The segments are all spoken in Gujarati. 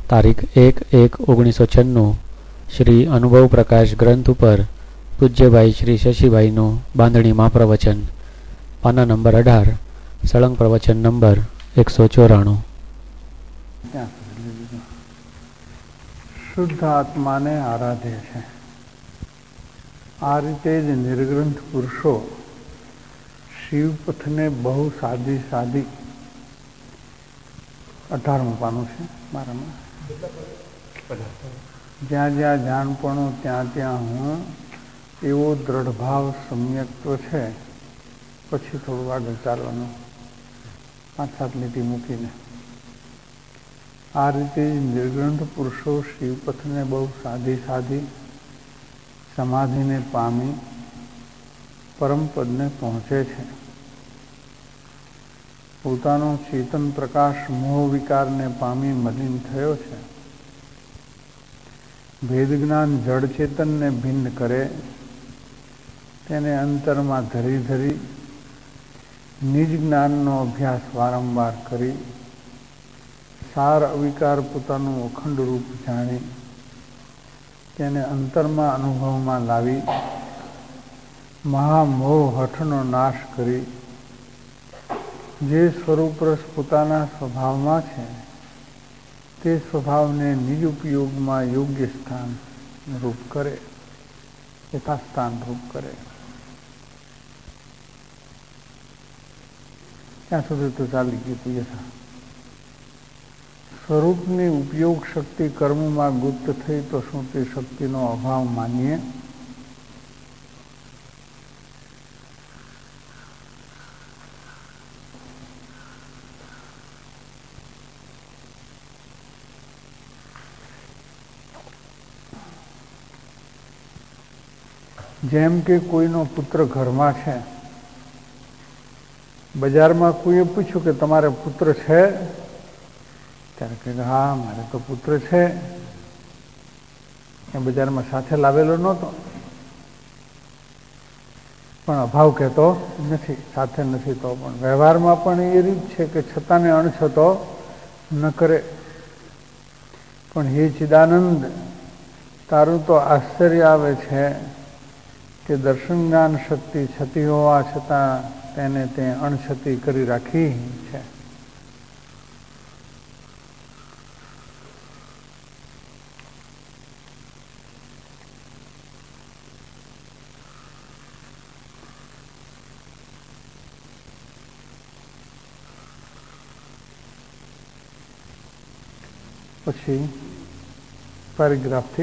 તારીખ 1/1/1996 શ્રી અનુભવ પ્રકાશ ગ્રંથ ઉપર પૂજ્યભાઈ શ્રી શશીભાઈનું બાંધણીમાં પ્રવચન, પાના નંબર 18, સળંગ પ્રવચન નંબર 194. શુદ્ધ આત્માને આરાધે છે. આ રીતે જ નિર્ગ્રંથ પુરુષો શિવપથને બહુ સાદી 18મું પાનું છે મારામાં. જ્યાં જ્યાં જાણપણું ત્યાં હું એવો દ્રઢ ભાવ સમ્યક્ત્વ છે. પછી થોડું આગળ ચાલવાનું 5-7 લીટી મૂકીને. આ રીતે નિર્ગ્રંથ પુરુષો શિવપથને બહુ સાદી સમાધિને પામી પરમપદને પહોંચે છે. પોતાનો ચેતન પ્રકાશ મોહ વિકારને પામી મલિન થયો છે. ભેદ જ્ઞાન જડ ચેતનને ભિન્ન કરે, તેને અંતરમાં ધરી નિજ જ્ઞાનનો અભ્યાસ વારંવાર કરી સાર અવિકાર પોતાનું અખંડ રૂપ જાણી તેને અંતરમાં અનુભવમાં લાવી મહામોહ હઠનો નાશ કરી જે સ્વરૂપ રસ પોતાના સ્વભાવમાં છે તે સ્વભાવને નિજ ઉપયોગમાં યોગ્ય સ્થાન રૂપ કરે, યથાસ્થાન રૂપ કરે. ત્યાં સુધી તો ચાલી ગયું યથા. સ્વરૂપની ઉપયોગ શક્તિ કર્મમાં ગુપ્ત થઈ તો શું તે શક્તિનો અભાવ માનીએ? જેમ કે કોઈનો પુત્ર ઘરમાં છે, બજારમાં કોઈએ પૂછ્યું કે તમારે પુત્ર છે? ત્યારે કહે હા મારે તો પુત્ર છે. એ બજારમાં સાથે લાવેલો નહોતો, પણ અભાવ કહેતો નથી, સાથે નથી. તો પણ વ્યવહારમાં પણ એ રીત છે કે છતાં ને અણછતો ન કરે. પણ હે ચિદાનંદ, તારું તો આશ્ચર્ય આવે છે કે દર્શન જ્ઞાન શક્તિ છતી હોવા છતાં તેને તે અણછતી કરી રાખી છે. પછી પેરેગ્રાફથી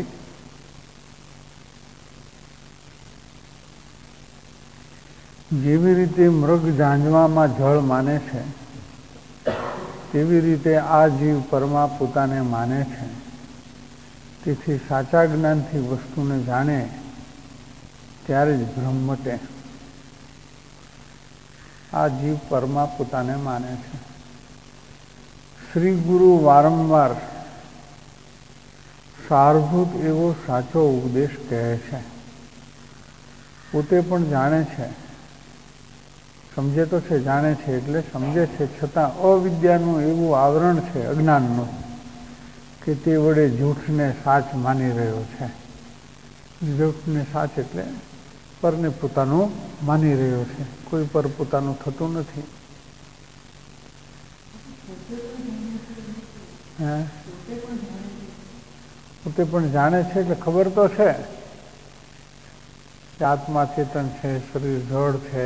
જેવી રીતે મૃગ ઝાંઝવામાં જળ માને છે તેવી રીતે આ જીવ પરમા પોતાને માને છે. તેથી સાચા જ્ઞાનથી વસ્તુને જાણે ત્યારે જ ભ્રમ મટે. આ જીવ પરમા પોતાને માને છે. શ્રી ગુરુ વારંવાર સારભૂત એવો સાચો ઉપદેશ કહે છે. પોતે પણ જાણે છે, સમજે તો છે, જાણે છે એટલે સમજે છે, છતાં અવિદ્યાનું એવું આવરણ છે અજ્ઞાનનું કે તે વડે જૂઠને સાચ માની રહ્યો છે. જૂઠને સાચ એટલે પરને પોતાનું માની રહ્યો છે. કોઈ પર પોતાનું થતું નથી. પોતે પણ જાણે છે એટલે ખબર તો છે કે આત્મા ચેતન છે, શરીર જળ છે,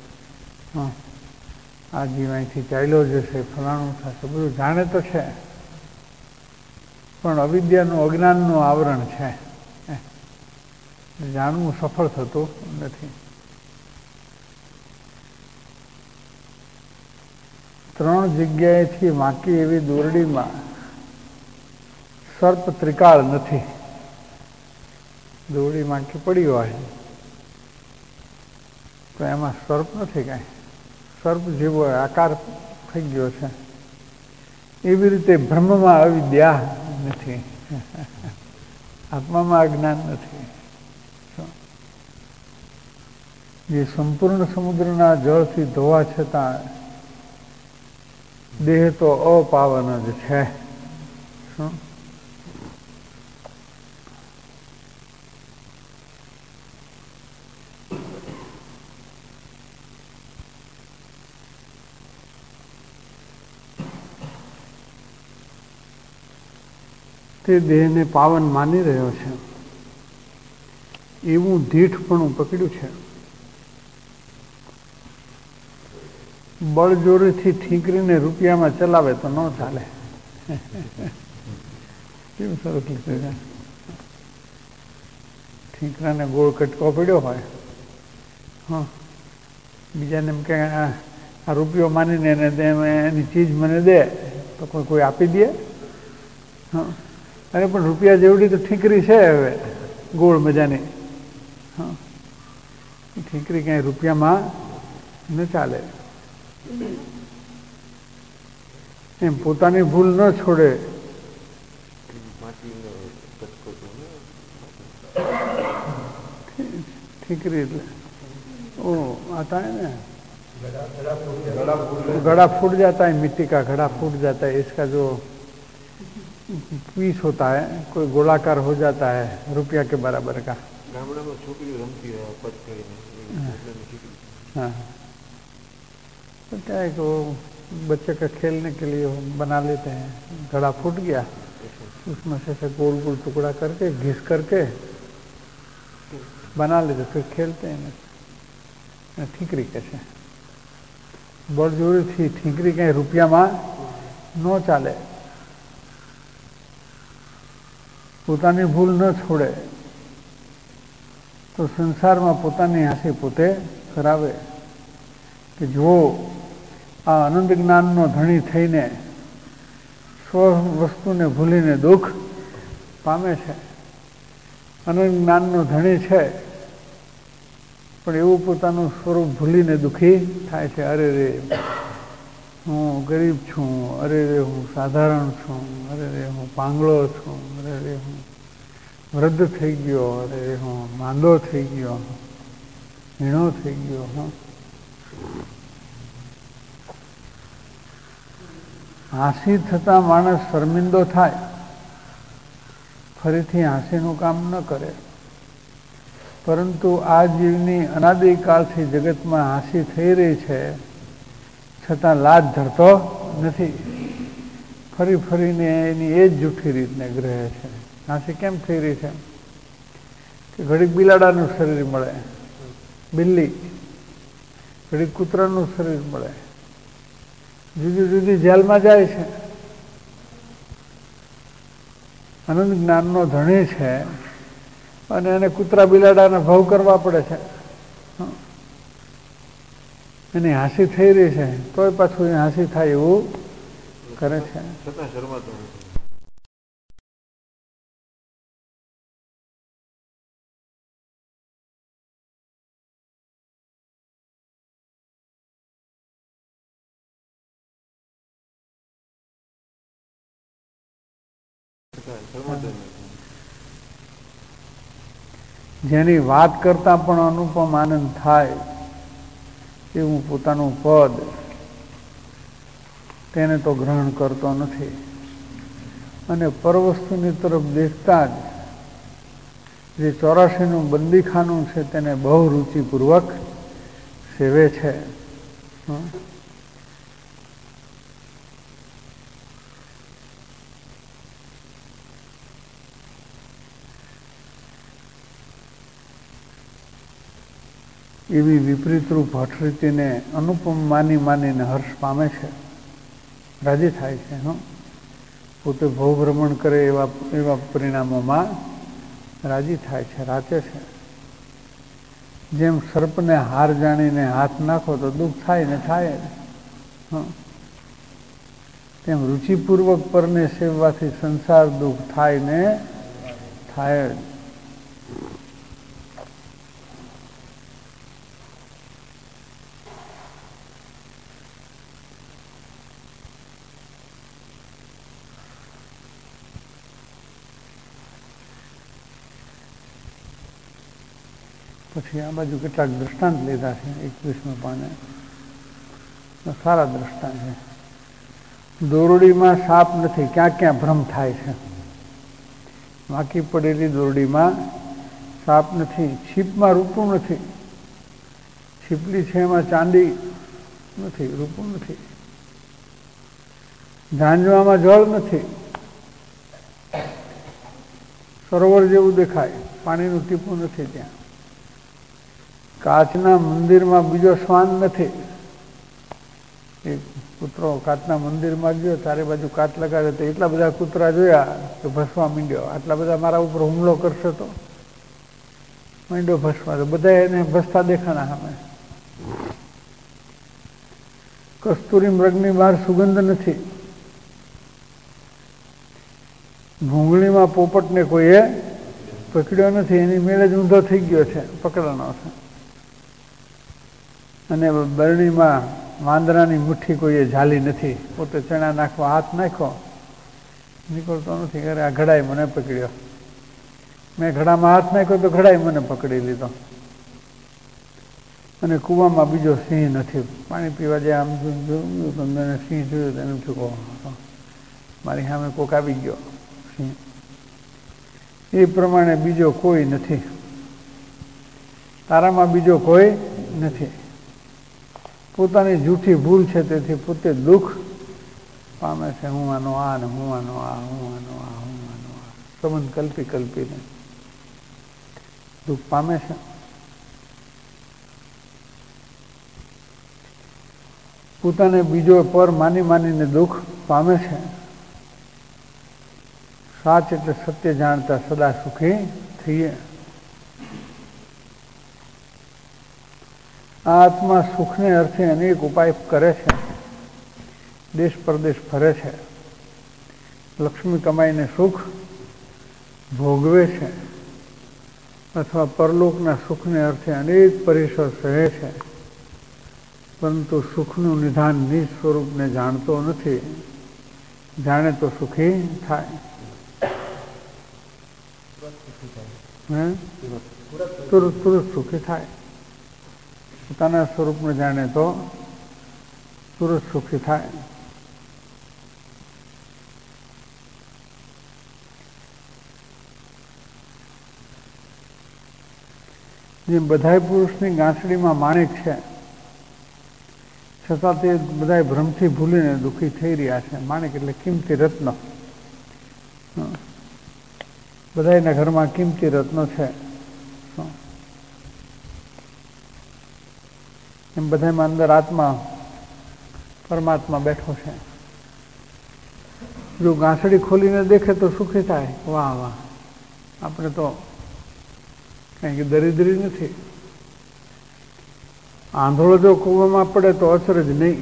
આ જીવ અહીંથી ચાલ્યો જશે, ફલાણું થશે, બધું જાણે તો છે, પણ અવિદ્યાનું અજ્ઞાનનું આવરણ છે. જાણવું સફળ થતું નથી. 3 જગ્યાએથી વાંકી એવી દોરડીમાં સર્પ ત્રિકાળ નથી. દોરડી વાંકી પડી હોય તો એમાં સર્પ નથી, કાંઈ સર્પ જેવો આકાર થઈ ગયો છે. એવી રીતે બ્રહ્મમાં અવિદ્યા નથી, આત્મામાં અજ્ઞાન નથી. જે સંપૂર્ણ સમુદ્રના જળથી ધોવા છતાં દેહ તો અપાવન જ છે. શું તે દેહને પાવન માની રહ્યો છે એવું દીઠપણું પકડ્યું છે. બળજોરીથી ઠીકરીને રૂપિયામાં ચલાવે તો ન ચાલે. કેવું સરસ લીધું છે. ઠીકરાને ગોળ કટકો પડ્યો હોય, હા, બીજાને એમ કે આ રૂપિયો માનીને એની ચીજ મને દે તો કોઈ આપી દે? હા, અરે પણ રૂપિયા જેવડી તો ઠીકરી છે હવે ગોળ મજાની. હા, ઠીકરી ક્યાંય રૂપિયામાં ન ચાલે. એમ પોતાની ભૂલ ન છોડે. ઠીકરી એટલે ओ आता है ना, घड़ा फूट जाता है, मिट्टी का घड़ा फूट जाता है, इसका जो पीस होता है कोई गोलाकार हो जाता है रुपया के बराबर का. हाँ, तो क्या है कि वो बच्चे का खेलने के लिए बना लेते हैं. घड़ा फूट गया, उसमें से गोल गोल टुकड़ा करके घिस करके बना लेते, फिर खेलते हैं. ઠીકરી કે છે બળજોરીથી ઠીકરી કઈ રૂપિયામાં ન ચાલે. પોતાની ભૂલ ન છોડે તો સંસારમાં પોતાની હાંસી પોતે કરાવે. કે જો આ અનંત જ્ઞાનનો ધણી થઈને સ્વ વસ્તુને ભૂલીને દુઃખ પામે છે, અનંત જ્ઞાનનો ધણી છે પણ એવું પોતાનું સ્વરૂપ ભૂલીને દુઃખી થાય છે. અરે રે હું ગરીબ છું, અરે રે હું સાધારણ છું, અરે રે હું પાંગળો છું, અરે રે હું વૃદ્ધ થઈ ગયો, અરે રે હું માંદો થઈ ગયો, હીણો થઈ ગયો. હા, હાંસી થતા માણસ શર્મિંદો થાય, ફરીથી હાંસીનું કામ ન કરે. પરંતુ આ જીવની અનાદિકાળથી જગતમાં હાંસી થઈ રહી છે છતાં લાજ ધરતો નથી. ફરી ફરીને એની એ જ જૂઠી રીતને ગ્રહે છે. હાંસી કેમ થઈ રહી છે કે ઘડીક બિલાડાનું શરીર મળે, બિલ્લી, ઘડીક કૂતરાનું શરીર મળે, જુદી જુદી જેલમાં જાય છે. અનંત જ્ઞાનનો ધણી છે અને એને કૂતરા બિલાડાના ભાવ કરવા પડે છે. એની હાંસી થઈ રહી છે તોય પાછું એ હાંસી થાય એવું કરે છે. જેની વાત કરતા પણ અનુપમ આનંદ થાય એવું પોતાનું પદ તેને તો ગ્રહણ કરતો નથી અને પરવસ્તુની તરફ દેખતા જ જે 84નું બંદીખાનું છે તેને બહુ રુચિપૂર્વક સેવે છે. એવી વિપરીતરૂપ હઠરીતિને અનુપમ માનીને હર્ષ પામે છે, રાજી થાય છે. પોતે ભવભ્રમણ કરે એવા પરિણામોમાં રાજી થાય છે, રાચે છે. જેમ સર્પને હાર જાણીને હાથ નાખો તો દુઃખ થાય ને થાય. તેમ રુચિપૂર્વક પરને સેવવાથી સંસાર દુઃખ થાય ને થાય. પછી આ બાજુ કેટલાક દ્રષ્ટાંત લીધા છે 21માં પાને. સારા દ્રષ્ટાંત છે. દોરડીમાં સાપ નથી, ક્યાં ક્યાં ભ્રમ થાય છે. વાંકી પડેલી દોરડીમાં સાપ નથી, છીપમાં રૂપું નથી, છીપલી છે એમાં ચાંદી નથી, રૂપું નથી, ઝાંઝવામાં જળ નથી, સરોવર જેવું દેખાય, પાણીનું ટીપું નથી ત્યાં. કાચના મંદિરમાં બીજો શ્વાન નથી. એક કૂતરો કાચના મંદિરમાં ગયો, ચારે બાજુ કાચ લગાડે તો એટલા બધા કૂતરા જોયા કે ભસવા માંડ્યો. આટલા બધા મારા ઉપર હુમલો કરશે તો માંડ્યો ભસવા. તો બધા એને ભસતા દેખાણા સામે. કસ્તુરી મૃગની બહાર સુગંધ નથી. ભૂંગળીમાં પોપટને કોઈએ પકડ્યો નથી, એની મેળે જ ઊંધો થઈ ગયો છે, પકડવાનો છે. અને બરણીમાં વાંદરાની મુઠ્ઠી કોઈએ ઝાલી નથી. પોતે ચણા નાખવા હાથ નાખ્યો, નીકળતો નથી. અરે આ ઘડાઈ મને પકડ્યો. મેં ઘડામાં હાથ નાખ્યો તો ઘડાઈ મને પકડી લીધો. અને કૂવામાં બીજો સિંહ નથી. પાણી પીવા જાય આમ જોયું તો મેં સિંહ જોયું તો એમ થયું મારી સામે કોક આવી ગયો સિંહ. એ પ્રમાણે બીજો કોઈ નથી. તારામાં બીજો કોઈ નથી. પોતાની જૂઠી ભૂલ છે, તેથી પોતે દુઃખ પામે છે. હું આનો આ ને હું આનો આ, હું આનો આ, હું આનો આ સંબંધ કલ્પી કલ્પીને દુઃખ પામે છે. પોતાને બીજો પર માની માનીને દુઃખ પામે છે. સાચ એટલે સત્ય જાણતા સદા સુખી થઈએ. આ આત્મા સુખને અર્થે અનેક ઉપાય કરે છે. દેશ પરદેશ ફરે છે. લક્ષ્મી કમાઈને સુખ ભોગવે છે. અથવા પરલોકના સુખને અર્થે અનેક પરિસર સહે છે. પરંતુ સુખનું નિધાન નિજ સ્વરૂપને જાણતો નથી. જાણે તો સુખી થાય. તુરત સુખી થાય. પોતાના સ્વરૂપને જાણે તો તુરત સુખી થાય. જેમ બધાય પુરુષની ગાંસડીમાં માણેક છે, છતાં તે બધા ભ્રમથી ભૂલીને દુઃખી થઈ રહ્યા છે. માણેક એટલે કિંમતી રત્નો. બધાના ઘરમાં કિંમતી રત્નો છે. એમ બધામાં અંદર આત્મા પરમાત્મા બેઠો છે. જો ગાંસડી ખોલીને દેખે તો સુખી થાય. વાહ વાહ, આપણે તો કઈ દરિદ્રી નથી. આંધળો જો કૂવામાં પડે તો અચરજ નહીં,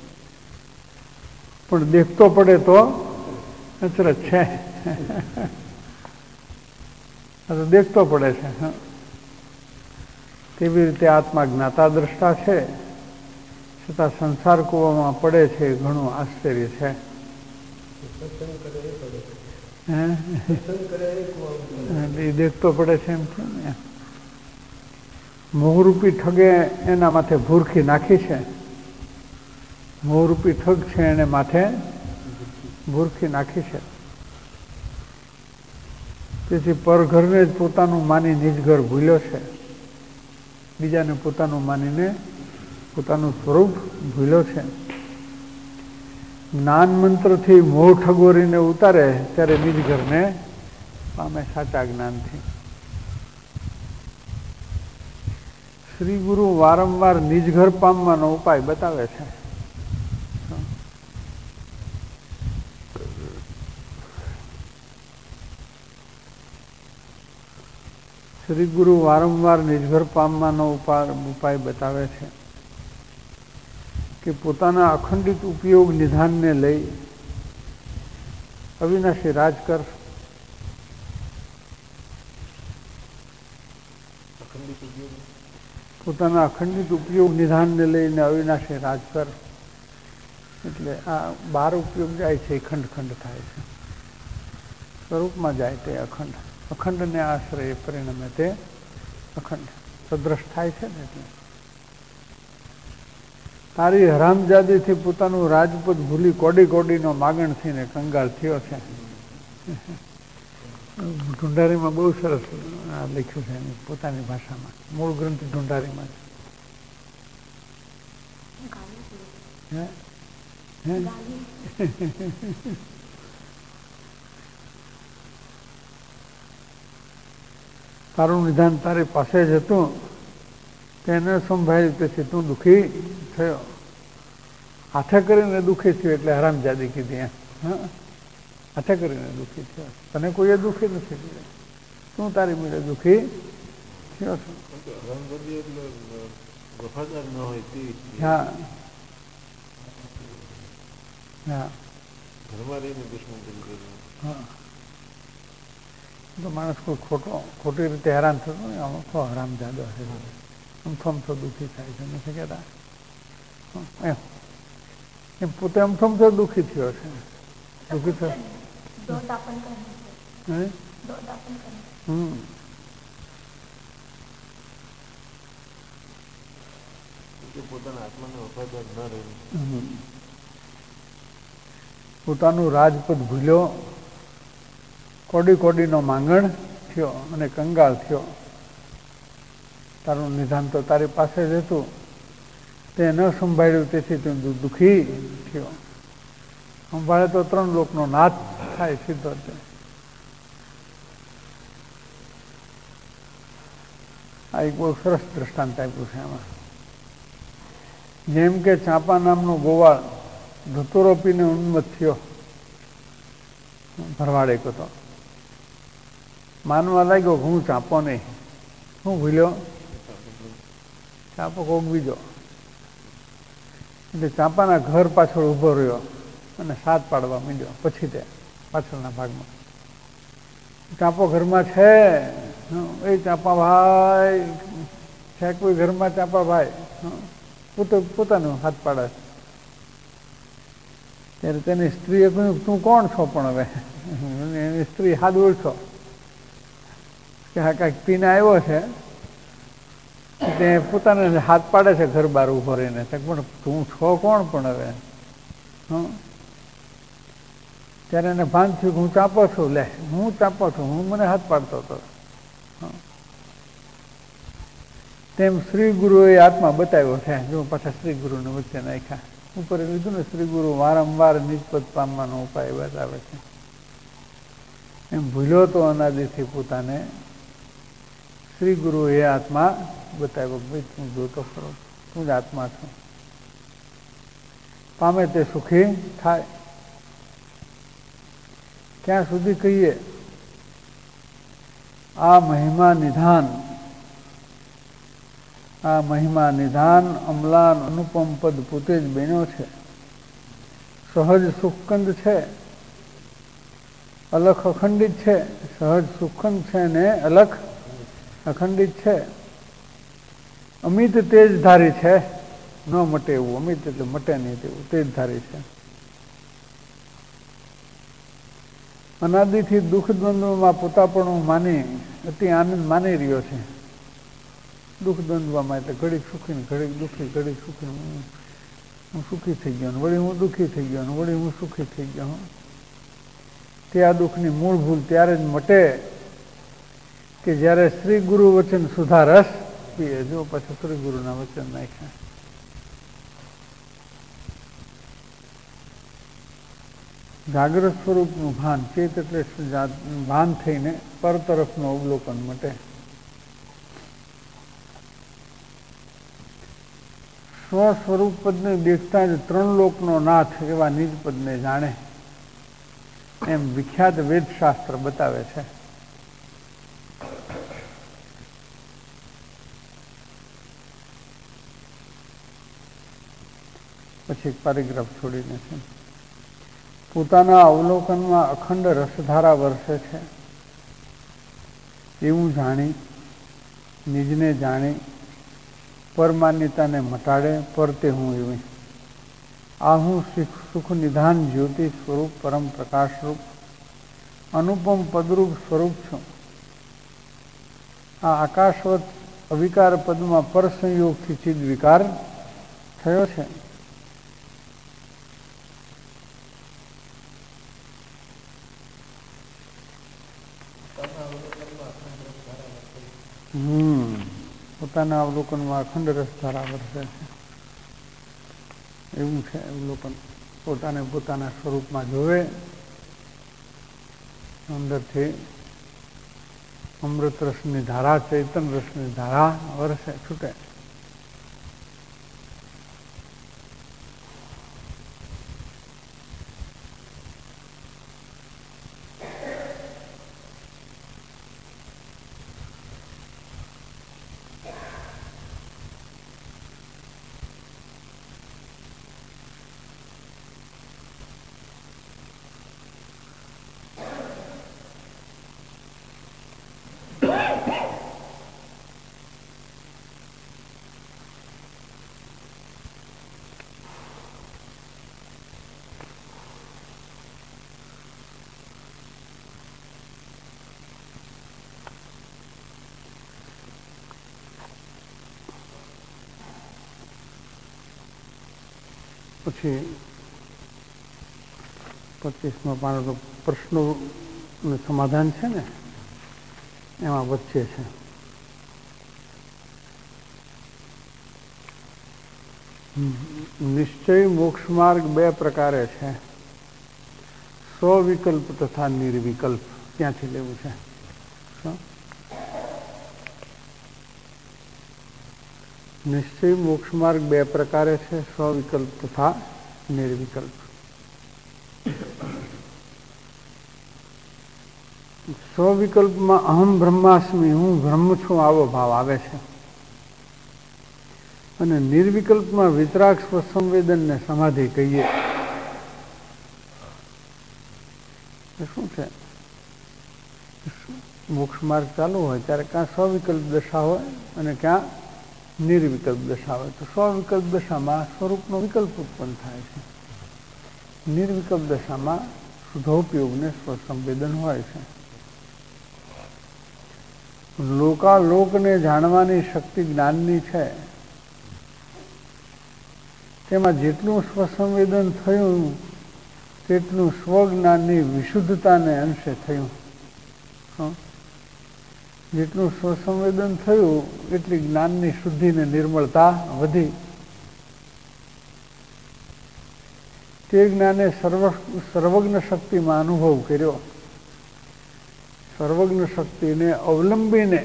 પણ દેખતો પડે તો અચરજ છે. દેખતો પડે છે. તેવી રીતે આત્મા જ્ઞાતા દ્રષ્ટા છે, છતાં સંસાર કૂવામાં પડે છે. ઘણું આશ્ચર્ય છે. એ દેખતો પડે છે એમ છે ને. મોહરૂપી ઠગે એના માથે ભૂરખી નાખી છે. મોહરૂપી ઠગ છે એને માથે ભૂરખી નાખી છે. તેથી પરઘરને જ પોતાનું માની નિજ ઘર ભૂલ્યો છે. બીજાને પોતાનું માનીને પોતાનું સ્વરૂપ ભૂલ્યો છે. જ્ઞાન મંત્રથી મોહ ઠગોરીને ઉતારે ત્યારે નિજ ઘરને પામે સાચા જ્ઞાનથી. શ્રી ગુરુ વારંવાર નિજ ઘર પામવાનો ઉપાય બતાવે છે. શ્રી ગુરુ વારંવાર નિજઘર પામવાનો ઉપાય બતાવે છે કે પોતાના અખંડિત ઉપયોગ નિધાનને લઈ અવિનાશી રાજ કર. પોતાના અખંડિત ઉપયોગ નિધાનને લઈને અવિનાશી રાજ કર. એટલે આ 12 ઉપયોગ જાય છે એ ખંડ ખંડ થાય છે. સ્વરૂપમાં જાય તે અખંડ. અખંડને આશ્રય પરિણમે તે અખંડ સદ્રશ થાય છે ને. એટલે તારી હરામજાદીથી પોતાનું રાજપદ ભૂલી કોડી કોડીનો માગણ થઈને કંગાળ થયો છે. ઢુંઢારીમાં બહુ સરસ લખ્યું છે એની પોતાની ભાષામાં. મૂળ ગ્રંથ ઢુંઢારીમાં તારું નિધાન તારી પાસે જ હતું, તેને સંભાળ્યું, તેથી તું દુઃખી થયો. હાથે કરીને દુઃખી થયો એટલે હરામજાદી કીધી એમ. હા, હાથે કરીને દુઃખી થયો. તને કોઈએ દુઃખી નથી કર્યો, તું તારી મેળે દુઃખી થયો છો. હા હા, હા. તો માણસ કોઈ ખોટી રીતે હેરાન થતો ને, અમથો હરામજાદો છે, અમથો દુઃખી થાય છે, નથી કહેતા એમ પોતે અમથો દુઃખી થયો છે. દુઃખી થયો પોતાનું રાજપદ ભૂલ્યો, કોડીનો માંગણ થયો અને કંગાળ થયો. તારું નિધાન તો તારી પાસે જ હતું, તે ન સંભાળ્યું, તેથી તું દુઃખી થયો. સંભાળે તો 3 લોકનો નાથ થાય સીધો. આ એક બહુ સરસ દ્રષ્ટાંત આપ્યું છે એમાં. જેમ કે ચાંપા નામનો ગોવાળ ધતુરો પીને ઉન્મત્ત થયો, ભરવાડે હતો, માનવા લાગ્યો હું ચાંપો નહીં, હું ભૂલ્યો ચાંપો કોક બીજો. એટલે ચાંપાના ઘર પાછળ ઊભો રહ્યો અને સાત પાડવા માંડ્યો. પછી તે પાછળના ભાગમાં ચાંપો ઘરમાં છે, એ ચાંપા ભાઈ છે, કોઈ ઘરમાં ચાંપા ભાઈ, પોતાનો હાથ પાડે. ત્યારે તેની સ્ત્રીએ કહ્યું તું કોણ છો? પણ હવે એની સ્ત્રી હાથ ઓળખો કે હા કાંઈક પીને આવ્યો છે, તે પોતાને હાથ પાડે છે ઘર બહાર ઉભો રહીને. પણ તું છો કોણ? પણ હવે ત્યારે એને ભાન થયું હું ચાંપો છું. લે હું ચાંપો છું, હું મને હાથ પાડતો હતો. તેમ શ્રી ગુરુએ આત્મા બતાવ્યો છે. જો પાછા શ્રી ગુરુને વચ્ચે નાખ્યા. ઉપર લીધું ને, શ્રી ગુરુ વારંવાર નિજપદ પામવાનો ઉપાય બતાવે છે. એમ ભૂલ્યો તો અનાદિથી પોતાને શ્રી ગુરુએ આત્મા બતાવ્યો. ભાઈ તું જોતો ખરો, તું જ આત્મા છો, પામે તે સુખી થાય. ક્યાં સુધી કહીએ? આ મહિમા નિધાન અમલાન અનુપમ પદ પોતે જ બન્યો છે. સહજ સુખકંદ છે, અલખ અખંડિત છે. સહજ સુખકંદ છે ને અલખ અખંડિત છે. અમિત તેજધારી છે, ન મટે એવું. અમિત એટલે મટે નહીં તેવું, તેજધારી છે. અનાદિથી દુઃખ દ્વંદ્વમાં પોતાપણું માની અતિ આનંદ માની રહ્યો છે. દુઃખ દ્વંદ્વમાં એટલે ઘડીક સુખી ને ઘડીક દુઃખી, ઘડીક સુખી, હું સુખી થઈ ગયો ને વળી હું દુઃખી થઈ ગયો ને વળી હું સુખી થઈ ગયો. તે આ દુઃખની મૂળ ભૂલ ત્યારે જ મટે કે જ્યારે શ્રી ગુરુ વચન સુધારસ પીએ. જો પાછું શ્રી ગુરુના વચન નાખ્યા. જાગ્રત સ્વરૂપનું ભાન, ચેત એટલે ભાન થઈને પર તરફનું અવલોકન મટે. સ્વ સ્વરૂપ પદને દેખતા જ 3 લોકનો નાથ એવા નિજ પદને જાણે, એમ વિખ્યાત વેદશાસ્ત્ર બતાવે છે. પછી એક પેરેગ્રાફ છોડીને છે. પોતાના અવલોકનમાં અખંડ રસધારા વરસે છે એવું જાણી, નિજને જાણી પરમાન્યતાને મટાડે. પર તે હું એવી આ હું સુખ નિધાન જ્યોતિ સ્વરૂપ પરમ પ્રકાશરૂપ અનુપમ પદરૂપ સ્વરૂપ છું. આ આકાશવત અવિકાર પદમાં પર સંયોગથી ચિદ વિકાર થયો છે. પોતાના અવલોકનમાં અખંડ રસ ધારા વરસે છે એવું છે. અવલોકન પોતાને પોતાના સ્વરૂપમાં જોવે, અંદરથી અમૃત રસની ધારા, ચૈતન રસની ધારા વરસે છૂટે. પછી 25મા પાનાનો પ્રશ્નોનું સમાધાન છે ને, એમાં વચ્ચે છે નિશ્ચય મોક્ષ માર્ગ બે પ્રકારે છે, સ્વવિકલ્પ તથા નિર્વિકલ્પ. ક્યાંથી લેવું છે? નિશ્ચય મોક્ષ માર્ગ બે પ્રકારે છે, સ્વવિકલ્પ તથા નિર્વિકલ્પ. સ્વવિકલ્પમાં અહમ બ્રહ્માસ્મિ, હું બ્રહ્મ છું, આવો ભાવ આવે છે. અને નિર્વિકલ્પમાં વિતરાગ સ્વસંવેદન ને સમાધિ કહીએ. શું છે? મોક્ષ માર્ગ ચાલુ હોય ત્યારે ક્યાં સ્વવિકલ્પ દશા હોય અને ક્યાં નિર્વિકલ્પ દશા હોય. તો સ્વવિકલ્પ દશામાં સ્વરૂપનો વિકલ્પ ઉત્પન્ન થાય છે, નિર્વિકલ્પ દશામાં શુદ્ધોપયોગને સ્વસંવેદન હોય છે. લોકાલોકને જાણવાની શક્તિ જ્ઞાનની છે, તેમાં જેટલું સ્વસંવેદન થયું તેટલું સ્વજ્ઞાનની વિશુદ્ધતાને અંશે થયું. જેટલું સ્વસંવેદન થયું એટલી જ્ઞાનની શુદ્ધિને નિર્મળતા વધી. તે જ્ઞાને સર્વજ્ઞ શક્તિમાં અનુભવ કર્યો. સર્વજ્ઞ શક્તિને અવલંબીને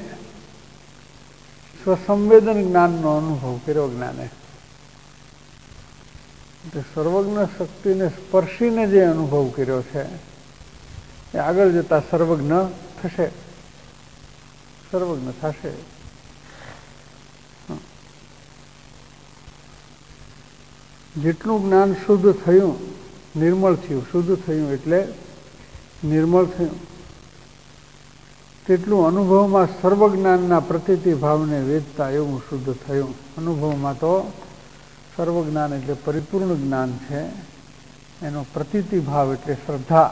સ્વસંવેદન જ્ઞાનનો અનુભવ કર્યો. જ્ઞાને સર્વજ્ઞ શક્તિને સ્પર્શીને જે અનુભવ કર્યો છે એ આગળ જતા સર્વજ્ઞ થશે, સર્વજ્ઞ થશે. જેટલું જ્ઞાન શુદ્ધ થયું, નિર્મળ થયું, શુદ્ધ થયું એટલે નિર્મળ થયું, તેટલું અનુભવમાં સર્વજ્ઞાનના પ્રતીતિ ભાવને વેચતા એવું શુદ્ધ થયું. અનુભવમાં તો સર્વજ્ઞાન એટલે પરિપૂર્ણ જ્ઞાન છે, એનો પ્રતીતિ ભાવ એટલે શ્રદ્ધા,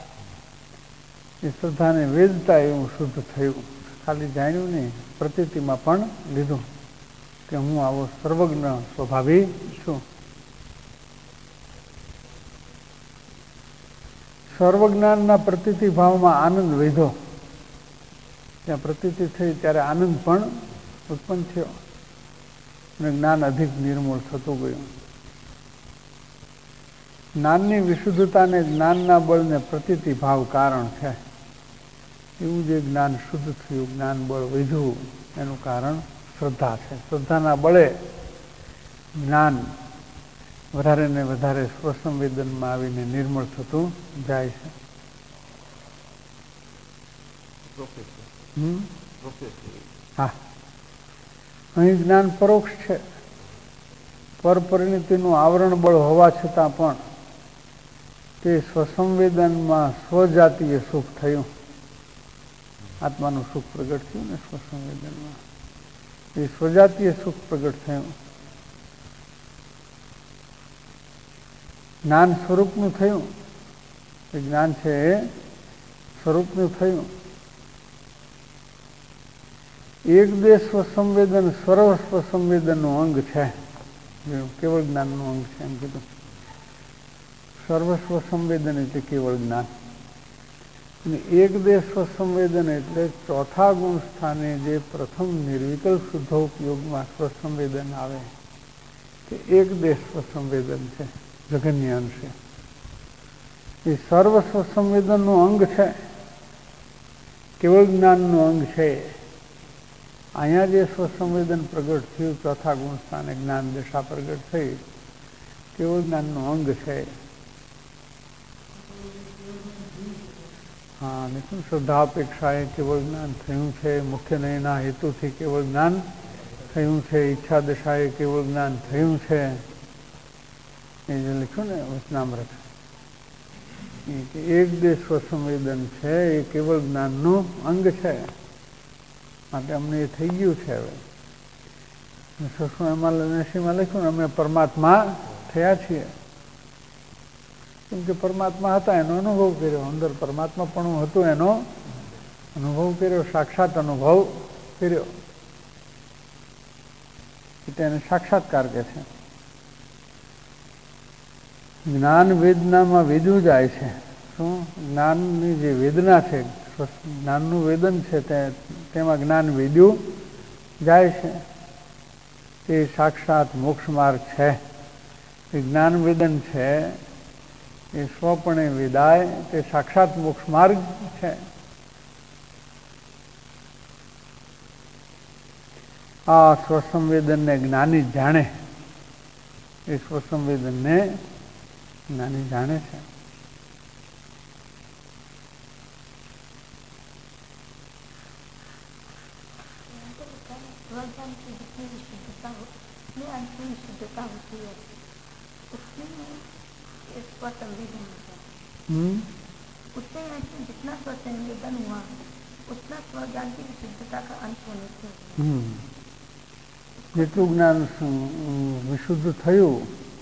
એ શ્રદ્ધાને વેચતા એવું શુદ્ધ થયું. ખાલી જાણ્યું નહીં, પ્રતીતિમાં પણ લીધું કે હું આવો સર્વજ્ઞ સ્વભાવી છું. સર્વજ્ઞાનના પ્રતીતિ ભાવમાં આનંદ વધ્યો. ત્યાં પ્રતીતિ થઈ ત્યારે આનંદ પણ ઉત્પન્ન થયો અને જ્ઞાન અધિક નિર્મળ થતું ગયું. જ્ઞાનની વિશુદ્ધતાને, જ્ઞાનના બળને પ્રતીતિ ભાવ કારણ છે. એવું જે જ્ઞાન શુદ્ધ થયું, જ્ઞાન બળ વધ્યું, એનું કારણ શ્રદ્ધા છે. શ્રદ્ધાના બળે જ્ઞાન વધારે ને વધારે સ્વસંવેદનમાં આવીને નિર્મળ થતું જાય છે. હા, અહીં જ્ઞાન પરોક્ષ છે. પરપરિણતિનું આવરણ બળ હોવા છતાં પણ તે સ્વસંવેદનમાં સ્વજાતીય સુખ થયું. આત્માનું સુખ પ્રગટ થયું ને સ્વસંવેદનમાં, એ સ્વજાતીય સુખ પ્રગટ થયું. જ્ઞાન સ્વરૂપનું થયું, એ જ્ઞાન છે એ સ્વરૂપનું થયું. એક દેશ સ્વસંવેદન સર્વ સ્વસંવેદનનું અંગ છે, કેવળ જ્ઞાનનું અંગ છે એમ કીધું. સર્વ સ્વસંવેદન એટલે કેવળ જ્ઞાન. અને એક દેશ સ્વસંવેદન એટલે ચોથા ગુણ સ્થાને જે પ્રથમ નિર્વિકલ્પ શુદ્ધોપયોગમાં સ્વસંવેદન આવે તે એક દેશ સ્વસંવેદન છે, જગન્ય અંશે. એ સર્વ સ્વસંવેદનનું અંગ છે. કેવળ જ્ઞાનનું અંગ છે. અહીંયા જે સ્વસંવેદન પ્રગટ થયું, ચોથા ગુણ સ્થાને જ્ઞાન દશા પ્રગટ થઈ, કેવળ જ્ઞાનનું અંગ છે. હા, નિપુણ શ્રદ્ધા અપેક્ષાએ કેવળ જ્ઞાન થયું છે. મુખ્ય નયના હેતુથી કેવળ જ્ઞાન થયું છે. ઈચ્છા દશાએ કેવળ જ્ઞાન થયું છે. એ જે લખ્યું ને વચનામૃત, એક દેશ સ્વસંવેદન છે એ કેવળ જ્ઞાનનું અંગ છે. માટે અમને એ થઈ ગયું છે. હવે 679માં લખ્યું ને અમે પરમાત્મા થયા છીએ. કેમ કે પરમાત્મા હતા એનો અનુભવ કર્યો, અંદર પરમાત્મા પણ હતું એનો અનુભવ કર્યો, સાક્ષાત અનુભવ કર્યો. તેને સાક્ષાત્કાર કહે છે. જ્ઞાન વેદનામાં વેદ્યું જાય છે. શું? જ્ઞાનની જે વેદના છે, જ્ઞાનનું વેદન છે, તેમાં જ્ઞાન વેદ્યું જાય છે. તે સાક્ષાત મોક્ષ માર્ગ છે. એ જ્ઞાન વેદન છે એ સ્વપણે વેદાય, તે સાક્ષાત મોક્ષ માર્ગ છે. આ સ્વસંવેદનને જ્ઞાની જાણે, એ સ્વસંવેદનને જ્ઞાની જાણે છે. उससे जितना स्वसंवेदन हुआ उतना स्वज्ञान की विशुद्धता का अंत होने से જેટલું જ્ઞાન વિશુદ્ધ થયું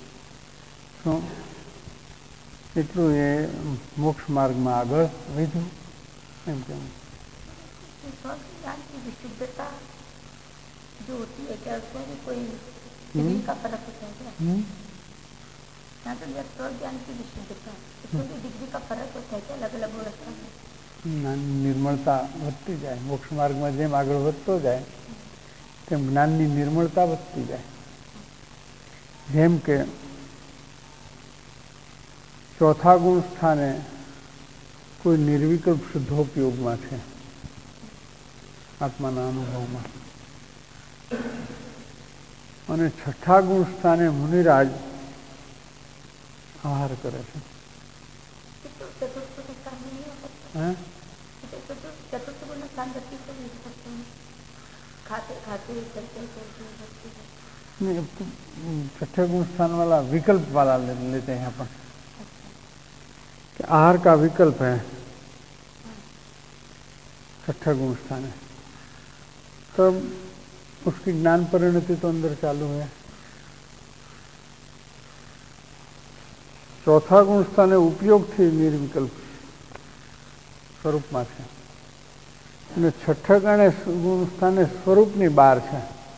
એટલું એ મોક્ષ માર્ગમાં આગળ વધ્યું. એમ કેવું स्वज्ञान की विशुद्धता जो होती है, क्या उसमें भी कोई डिग्री का फर्क होता है क्या? यहाँ तो यह स्वज्ञान की विशुद्धता, इसमें भी डिग्री का फर्क होता है क्या अलग अलग अवस्था में? જ્ઞાનની નિર્મળતા વધતી જાય. મોક્ષ માર્ગમાં જેમ આગળ વધતો જાય તેમ જ્ઞાનની નિર્મળતા વધતી જાય. જેમ કે ચોથા ગુણ સ્થાને કોઈ નિર્વિકલ્પ શુદ્ધોપયોગમાં છે આત્માના અનુભવમાં, અને છઠ્ઠા ગુણ સ્થાને મુનિરાજ આહાર કરે છે. छठे गुण स्थान वाला विकल्प वाला लेते हैं अपन, आहार का विकल्प है छठे गुण स्थान है, तब उसकी ज्ञान परिणति तो अंदर चालू है. चौथा गुण स्थाने उपयोग थी निर्विकल्प स्वरूप में है, અને છઠ્ઠા ગુણ સ્થાને સ્વરૂપની બહાર છે.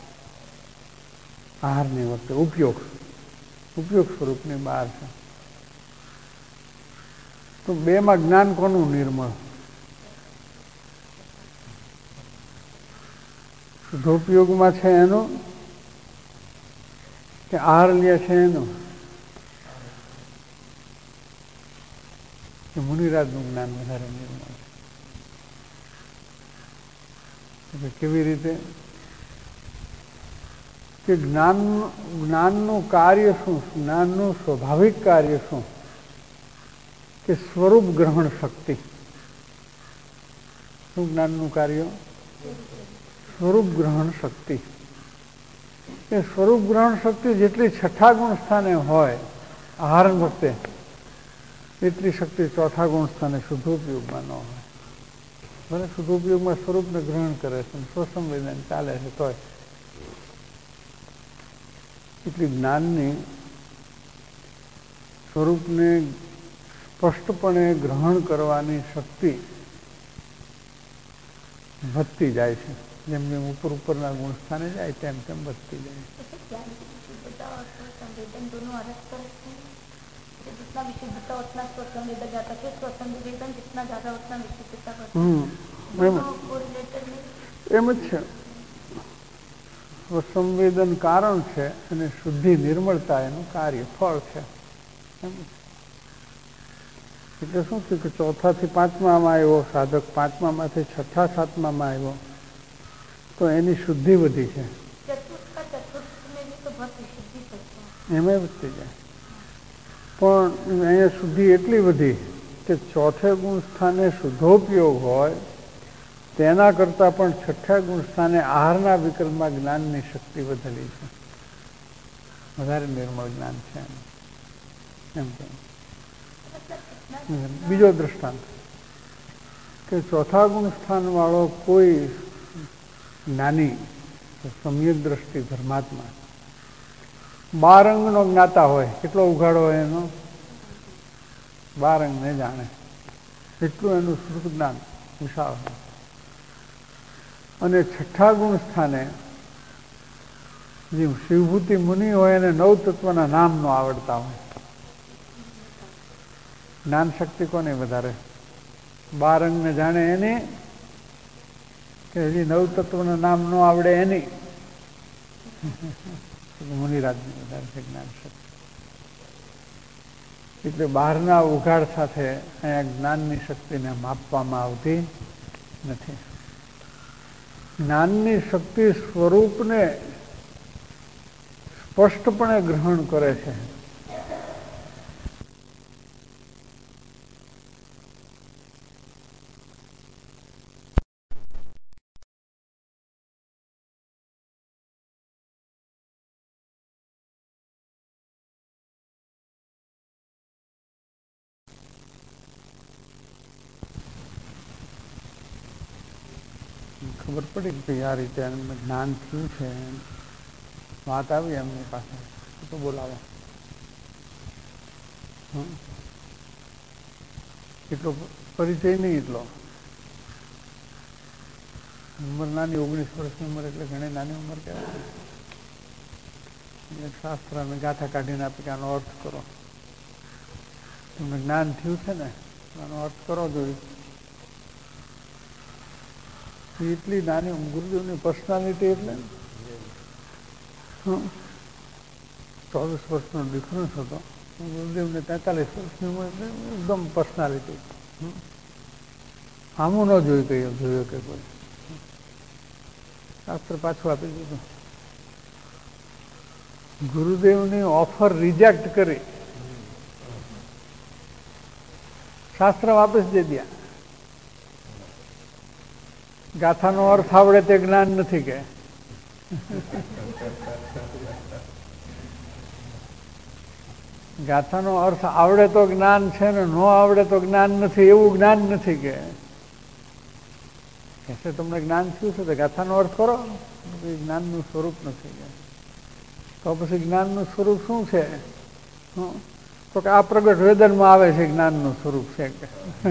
આહારની વખતે ઉપયોગ સ્વરૂપની બહાર છે. તો બેમાં જ્ઞાન કોનું નિર્મળ? શુદ્ધોપયોગમાં છે એનું કે આહાર લે છે એનું કે મુનિરાજનું જ્ઞાન વધારે નિર્મળ છે? કેવી રીતે કે જ્ઞાનનું કાર્ય શું, જ્ઞાનનું સ્વાભાવિક કાર્ય શું કે સ્વરૂપ ગ્રહણ શક્તિ. શું જ્ઞાનનું કાર્ય? સ્વરૂપ ગ્રહણ શક્તિ. એ સ્વરૂપ ગ્રહણ શક્તિ જેટલી છઠ્ઠા ગુણ સ્થાને હોય આહાર વખતે, એટલી શક્તિ ચોથા ગુણ સ્થાને શુદ્ધોપયોગમાં ન હોય. ભલે શુદ્ધોપયોગમાં સ્વરૂપને ગ્રહણ કરે છે, સ્વસંવેદન ચાલે છે, તોય એટલી જ્ઞાનની સ્વરૂપને સ્પષ્ટપણે ગ્રહણ કરવાની શક્તિ વધતી જાય છે. જેમ જેમ ઉપરના ગુણ સ્થાને જાય તેમ તેમ વધતી જાય. जितना विशुद्धता उतना स्वसंवेदन जाता है, स्वसंवेदन जितना ज्यादा उतना विशुद्धता એમ જ છે. સ્વસંવેદન કારણ છે અને શુદ્ધિ નિર્મળતા એનું કાર્ય ફળ છે. એટલે શું થયું કે ચોથાથી પાંચમામાં આવ્યો સાધક, પાંચમામાંથી છઠ્ઠા સાતમામાં આવ્યો તો એની શુદ્ધિ વધી છે, એમાં વધતી જાય. પણ અહીંયા શુદ્ધિ એટલી વધી કે ચોથે ગુણ સ્થાને શુદ્ધોપયોગ હોય તેના કરતાં પણ છઠ્ઠા ગુણ સ્થાને આહારના વિકલ્પમાં જ્ઞાનની શક્તિ વધેલી છે, વધારે નિર્મળ જ્ઞાન છે એમ કહે. બીજો દ્રષ્ટાંત કે ચોથા ગુણ સ્થાન વાળો કોઈ જ્ઞાની સમ્યક દ્રષ્ટિ ધર્માત્મા 12 અંગનો જ્ઞાતા હોય, કેટલો ઉઘાડો હોય એનો, 12 અંગને જાણે એટલું એનું શ્રુત જ્ઞાન વિશાળ હોય. અને છઠ્ઠા ગુણ સ્થાને જે શિવભૂતિ મુનિ હોય એને 9 તત્વના નામ ન આવડતા હોય. જ્ઞાન શક્તિ કોને વધારે, 12 અંગને જાણે એની કે હજી 9 તત્વના નામ ન આવડે એની? મુનિરાજની વધારે છે જ્ઞાન શક્તિ. એટલે બહારના ઉઘાડ સાથે અહીંયા જ્ઞાનની શક્તિને માપવામાં આવતી નથી. જ્ઞાનની શક્તિ સ્વરૂપને સ્પષ્ટપણે ગ્રહણ કરે છે. ખબર પડી કે આ રીતે જ્ઞાન થયું છે, વાત આવી એમની પાસે તો બોલાવો. એટલો પરિચય નહીં, એટલો ઉંમર નાની, 19 વર્ષની ઉંમર એટલે ઘણી નાની ઉંમર કહેવાય. શાસ્ત્ર અને ગાથા કાઢીને આપી કે આનો અર્થ કરો, તમને જ્ઞાન થયું છે ને આનો અર્થ કરો જોઈએ. એટલી નાની ગુરુદેવની પર્સનાલિટી એટલે 24 વર્ષનો ડિફરન્સ હતો, ગુરુદેવને 43 વર્ષની ઉંમર, એટલે એકદમ પર્સનાલિટી. આમું ન જોયું કે કોઈ શાસ્ત્ર પાછું આપી દીધું. ગુરુદેવની ઓફર રિજેક્ટ કરી શાસ્ત્ર વાપસ દઈ દયા. ગાથાનો અર્થ આવડે તે જ્ઞાન નથી કે ગાથાનો અર્થ આવડે તો જ્ઞાન છે ને ન આવડે તો જ્ઞાન નથી, એવું જ્ઞાન નથી કે તમને જ્ઞાન થયું છે તો ગાથાનો અર્થ કરો. જ્ઞાનનું સ્વરૂપ નથી કે તો પછી જ્ઞાનનું સ્વરૂપ શું છે? તો કે આ પ્રગટ વેદનમાં આવે છે જ્ઞાનનું સ્વરૂપ છે કે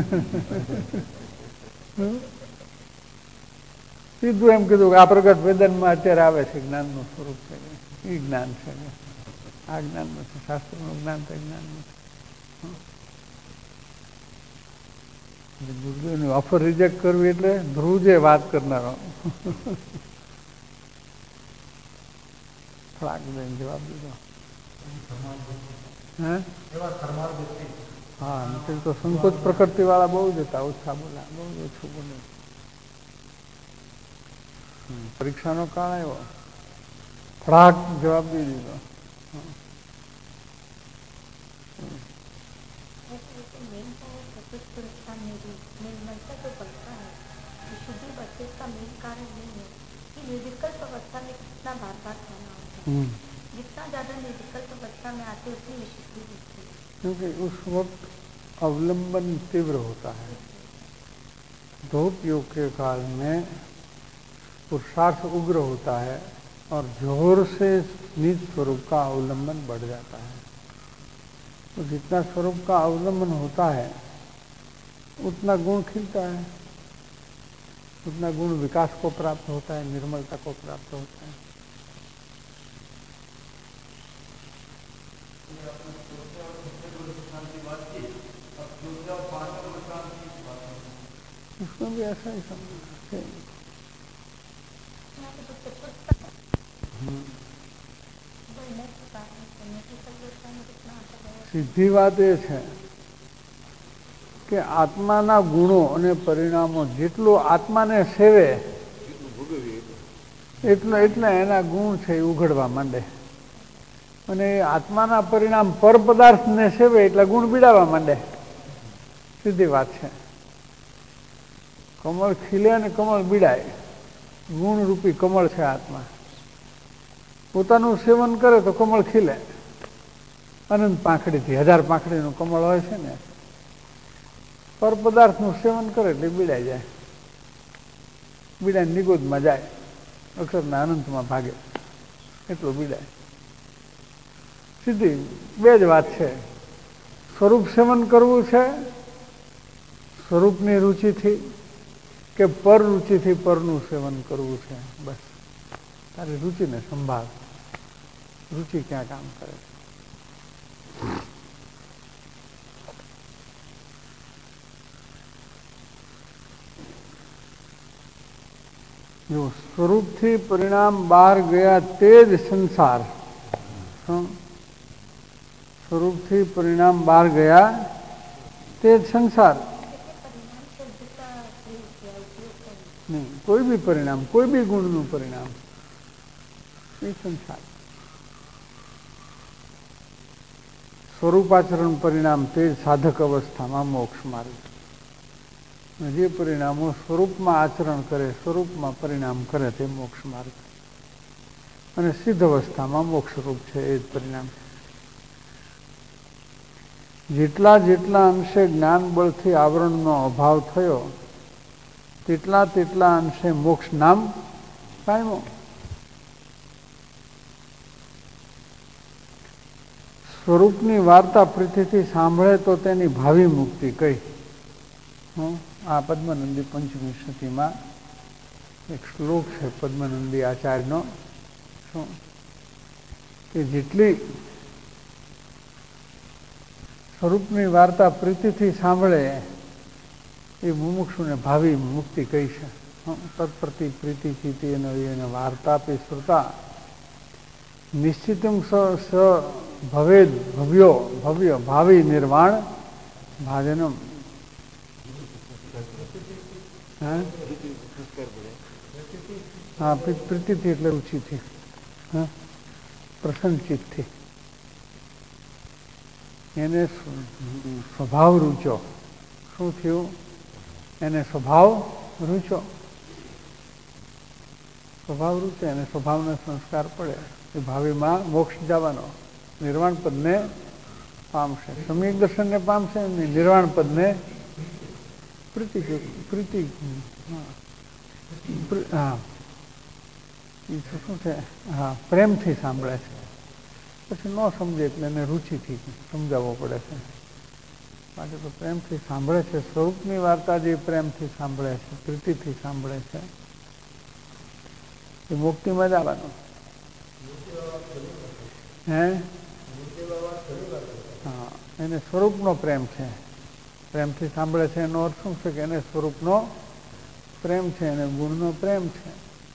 સીધું એમ કીધું કે આ પ્રગટ વેદનમાં અત્યારે આવે છે જ્ઞાનનું સ્વરૂપ છે, એ જ્ઞાન છે. આ જ્ઞાન નથી, શાસ્ત્રનું જ્ઞાન તો જ્ઞાન નથી. ગુરુદેવની ઓફર રિજેક્ટ કરવી એટલે ધ્રુવજે વાત કરનારો ફળાક દઈને જવાબ દીધો. હા, નથી તો સંકોચ પ્રકૃતિ વાળા બહુ જ હતા, ઓછા બોલા, બહુ ઓછું બોલે. પરીક્ષાનો કાળ આવ્યો, ફળાક જવાબ દઈ દીધો. क्योंकि उस वक्त अवलंबन तीव्र होता है. धूप योग के काल में पुरुषार्थ उग्र होता है और जोर से निज स्वरूप का अवलंबन बढ़ जाता है. तो जितना स्वरूप का अवलंबन होता है उतना गुण खिलता है, उतना गुण विकास को प्राप्त होता है, निर्मलता को प्राप्त होता है. उसमें भी ऐसा ही समझना है. સીધી વાત એ છે કે આત્માના ગુણો અને પરિણામો જેટલું આત્માને સેવે એટલે એના ગુણ છે એ ઉઘડવા માંડે, અને આત્માના પરિણામ પર પદાર્થને સેવે એટલે ગુણ બીડાવા માંડે. સીધી વાત છે. કમળ ખીલે અને કમળ બીડાય, ગુણરૂપી કમળ છે આત્મા. પોતાનું સેવન કરે તો કમળ ખીલે, અનંત પાંખડીથી 1000 પાંખડીનું કમળ હોય છે ને. પર પદાર્થનું સેવન કરે એટલે બીડાઈ જાય, બીડાઈને નિગોદમાં જાય, અક્ષરના અનંતમાં ભાગે, એટલું બીડાય. સીધી બે જ વાત છે. સ્વરૂપ સેવન કરવું છે સ્વરૂપની રુચિથી, કે પર રુચિથી પરનું સેવન કરવું છે. બસ તારી રુચિને સંભાળ, રુચિ ક્યાં કામ કરે. જો સ્વરૂપથી પરિણામ બહાર ગયા તે જ સંસાર. સ્વરૂપથી પરિણામ બહાર ગયા તે જ સંસાર. નહીં, કોઈ બી પરિણામ, કોઈ બી ગુણનું પરિણામ એ સંસાર. સ્વરૂપાચરણ પરિણામ તે જ સાધક અવસ્થામાં મોક્ષ માર્ગ. જે પરિણામો સ્વરૂપમાં આચરણ કરે, સ્વરૂપમાં પરિણામ કરે તે મોક્ષ માર્ગ, અને સિદ્ધ અવસ્થામાં મોક્ષરૂપ છે એ જ પરિણામ. જેટલા જેટલા અંશે જ્ઞાન બળથી આવરણનો અભાવ થયો તેટલા અંશે મોક્ષ નામ પામ્યો. સ્વરૂપની વાર્તા પ્રીતિથી સાંભળે તો તેની ભાવિ મુક્તિ કઈ. આ પદ્મનંદી પંચમી સતીમાં એક શ્લોક છે પદ્મનંદી આચાર્યનો, શું કે જેટલી સ્વરૂપની વાર્તા પ્રીતિથી સાંભળે એ મુમુક્ષુને ભાવિ મુક્તિ કહી છે. તત્પ્રતિ પ્રીતિ ચિતિ અને વાર્તાપી શ્રુતા નિશ્ચિતમ સ ભવેદ ભવ્ય ભાવિ નિર્વાણ ભાજનમ. હા, પ્રીતિથી એટલે રુચિથી, પ્રસન્નચિત્તથી. એને સ્વભાવ રૂચ્યો. શું થયું? એને સ્વભાવ રૂચ્યો. સ્વભાવ રૂચે અને સ્વભાવના સંસ્કાર પડે એ ભાવિમાં મોક્ષ જવાનો, નિર્વાણ પદને પામશે. સમ્યક દર્શનને પામશે અને નિર્વાણ પદને પ્રીતિ હા એ શું છે, હા પ્રેમથી સાંભળે છે. પછી ન સમજે એટલે એને રુચિથી સમજાવવો પડે છે. બાકી તો પ્રેમથી સાંભળે છે. સ્વરૂપની વાર્તા જે પ્રેમથી સાંભળે છે, પ્રીતિથી સાંભળે છે એ મુક્તિમાં જ આવવાનું. હા, એને સ્વરૂપનો પ્રેમ છે. પ્રેમથી સાંભળે છે એનો અર્થ શું છે કે એને સ્વરૂપનો પ્રેમ છે, એને ગુણનો પ્રેમ છે.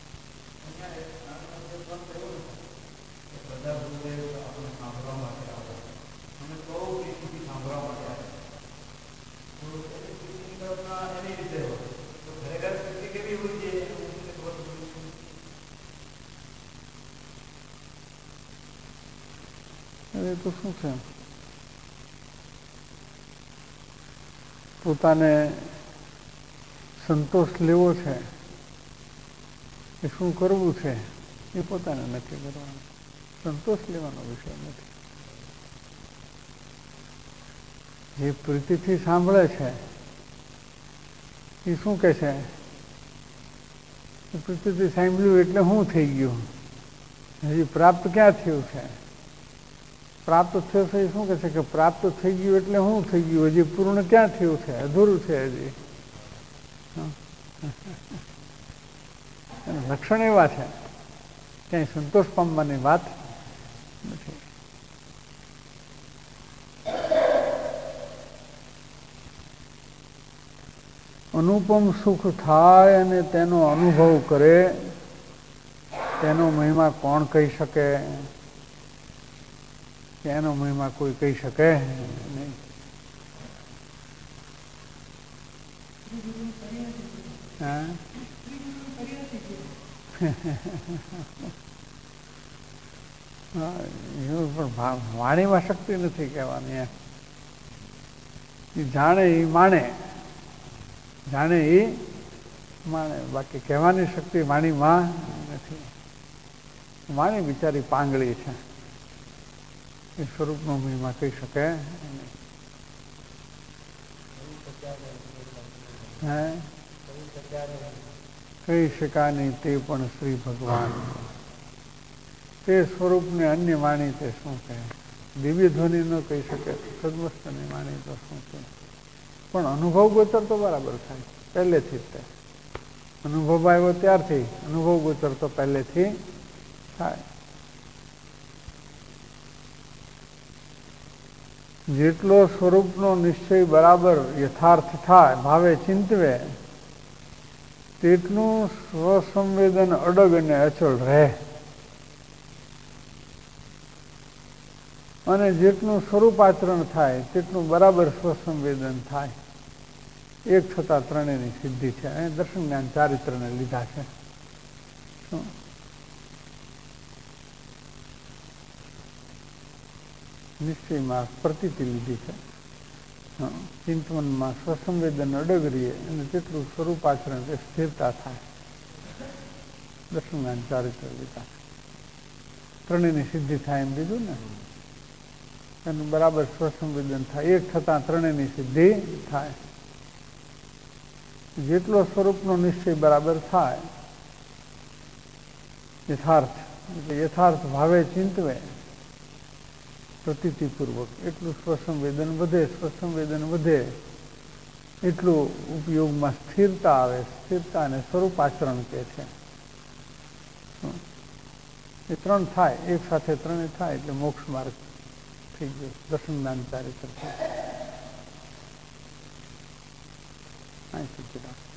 એ તો શું છે, પોતાને સંતોષ લેવો છે એ શું કરવું છે એ પોતાને નક્કી કરવાનું. સંતોષ લેવાનો વિષય નથી. જે પ્રીતિથી સાંભળે છે એ શું કહે છે, પ્રીતિથી સાંભળ્યું એટલે શું થઈ ગયું, હજી પ્રાપ્ત ક્યાં થયું છે. પ્રાપ્ત થયો છે એ શું કહે છે કે પ્રાપ્ત થઈ ગયું એટલે શું થઈ ગયું, હજી પૂર્ણ ક્યાં થયું છે, અધૂરું છે હજી. લક્ષણ એવા છે, ક્યાંય સંતોષ પામવાની વાત નથી. અનુપમ સુખ થાય અને તેનો અનુભવ કરે તેનો મહિમા કોણ કહી શકે? એનો મહિમા કોઈ કહી શકે નહીં. હા પણ વાણીમાં શક્તિ નથી કહેવાની. જાણે એ માણે, જાણે એ માણે, બાકી કહેવાની શક્તિ વાણીમાં નથી. વાણી બિચારી પાંગળી છે, એ સ્વરૂપનો મહિમા કહી શકે નહીં. હે કહી શકા નહીં તે પણ શ્રી ભગવાન. તે સ્વરૂપને અન્ય વાણી તે શું કહે? દિવ્ય ધ્વનિ ન કહી શકે, સદવસ્તુની વાણી તો શું કહે? પણ અનુભવ ગોચર તો બરાબર થાય પહેલેથી જ. તે અનુભવ આવ્યો ત્યારથી અનુભવ ગોચર તો પહેલેથી થાય. જેટલો સ્વરૂપનો નિશ્ચય બરાબર યથાર્થ થાય, ભાવે ચિંતવે, તેટલું સ્વસંવેદન અડગ અને અચળ રહે. અને જેટલું સ્વરૂપ આચરણ થાય તેટલું બરાબર સ્વસંવેદન થાય. એક છતાં ત્રણેયની સિદ્ધિ છે. અહીં દર્શન જ્ઞાન ચારિત્રને લીધા છે. શું નિશ્ચયમાં પ્રતીતિ લીધી છે, ચિંતવનમાં સ્વસંવેદન અડગ રહીએ અને તેટલું સ્વરૂપ આચરણ તે સ્થિરતા થાય. દર્શન જ્ઞાન ચારિત્ર લીધા છે. ત્રણેયની સિદ્ધિ થાય એમ લીધું ને. એનું બરાબર સ્વસંવેદન થાય, એક છતાં ત્રણેયની સિદ્ધિ થાય. જેટલો સ્વરૂપનો નિશ્ચય બરાબર થાય, યથાર્થ એટલે યથાર્થ ભાવે ચિંતવે પ્રતીતિપૂર્વક, એટલું સ્વસંવેદન વધે. સ્વસંવેદન વધે એટલું ઉપયોગમાં સ્થિરતા આવે. સ્થિરતા અને સ્વરૂપ આચરણ કે છે એ ત્રણ થાય, એક સાથે ત્રણે થાય એટલે મોક્ષ માર્ગ થઈ ગયો. દર્શન જ્ઞાન ચારિત્ર થાય.